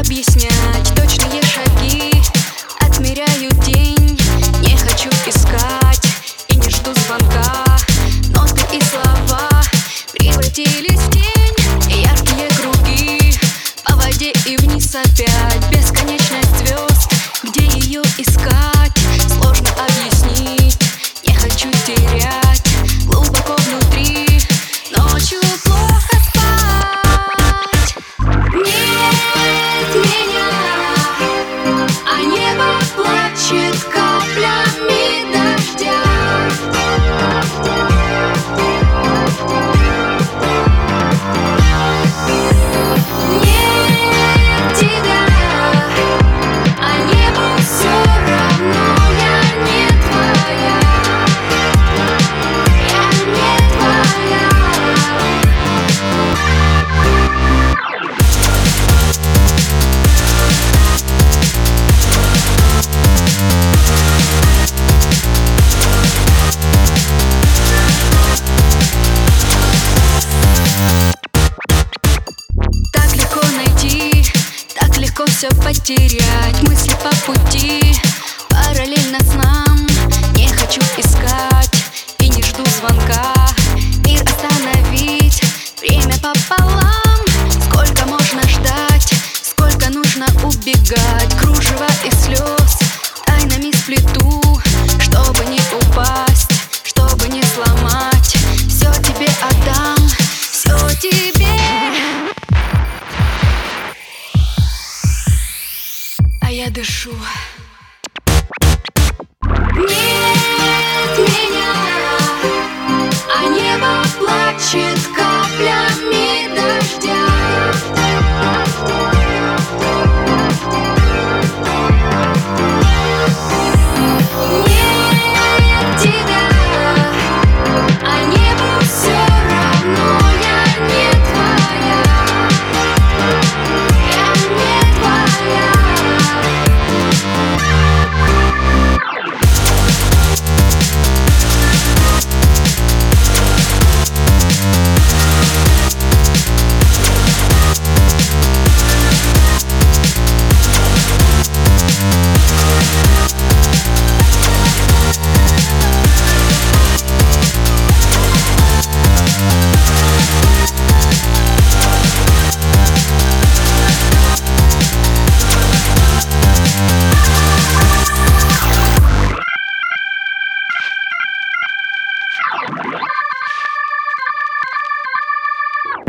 объяснять точные шаги. Отмеряю день, не хочу искать и не жду звонка. Ноты и слова превратились в тень, яркие круги по воде и вниз опять. Бесконечность звезд, где ее искать, сложно объяснить, не хочу терять. Глубоко внутри ночью плохо спать. Нет меня, а небо плачет каплями дождя. Нет тебя, а небу все равно. Я не твоя, я не твоя. Так легко найти, так легко все потерять. Мысли по пути, параллельно с нам. Не хочу искать и не жду звонка. Мир остановить, время пополам. Сколько можно ждать, сколько нужно убегать. Кружево из слез тайнами сплету, чтобы не упасть, чтобы не сломать. Все тебе отдам, все тебе. А я дышу.